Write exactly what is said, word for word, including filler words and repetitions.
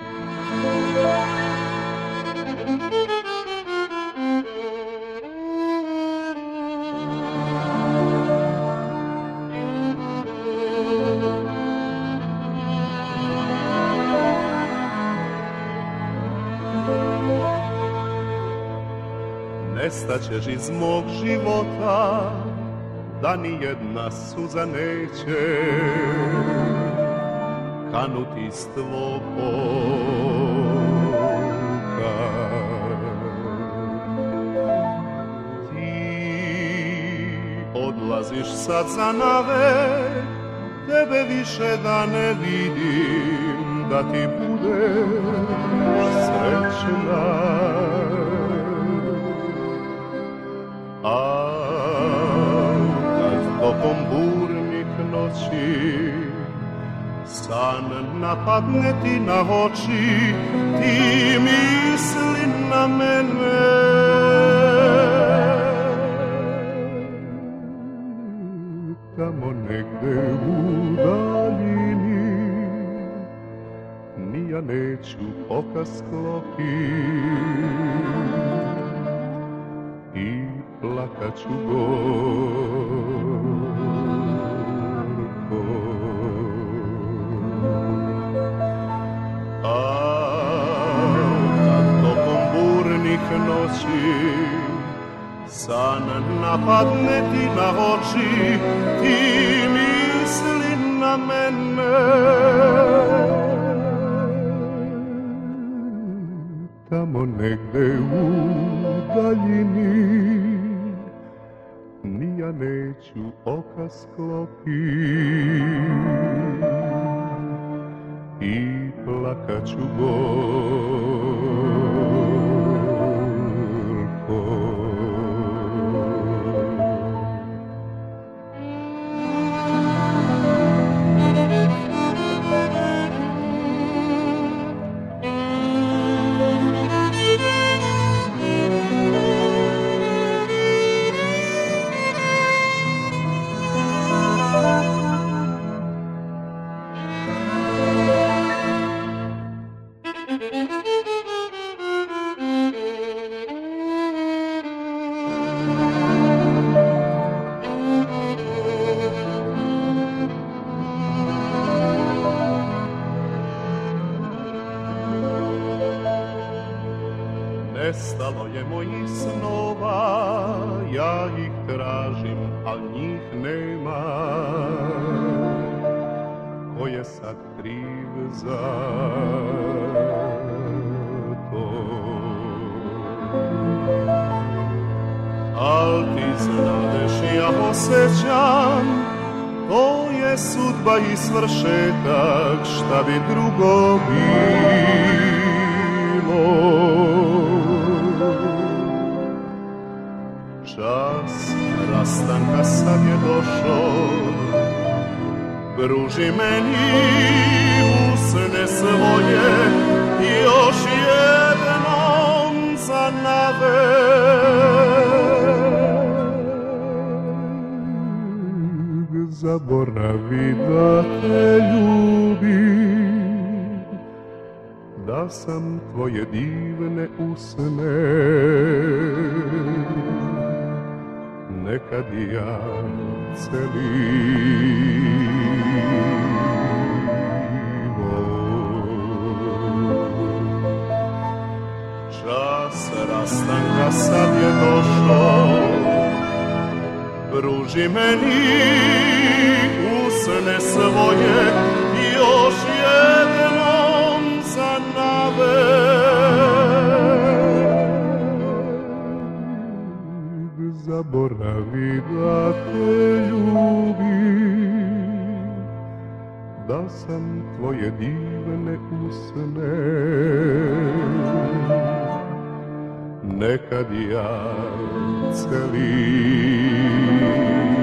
Nestaćeš iz mog života, da ni jedna suza neće kanuti iz tvog oka. Ti odlaziš sad za navek, tebe više da ne vidim, da ti budeš srećna. A kad tokom burnih noći san napadne ti na oči, ti misli na mene. Tamo negde u daljini ni ja neću oka sklopiti i plakaću gorko. A kad tokom burnih noći san napadne ti na oči, ti misli na mene. Tamo negde u daljini ni ja neću oka sklopiti i plakaću gorko. Nestalo je mojih snova, ja ih tražim, al njih nema. Ko je sad kriv za to? Al ti znadeš, ja osjećam, to je sudba i svršetak, šta bi drugo bilo. Čas rastanka sad je došao, pruži meni usne svoje i još jednom za navek zaboravi da te ljubim, da sam tvoje divne usne nekad ja celivo. Čas rastanka sad je došao, pruži meni usne svoje i još jednom za navek zaboravi da te ljubim, da sam tvoje divne usne nekad ja celim.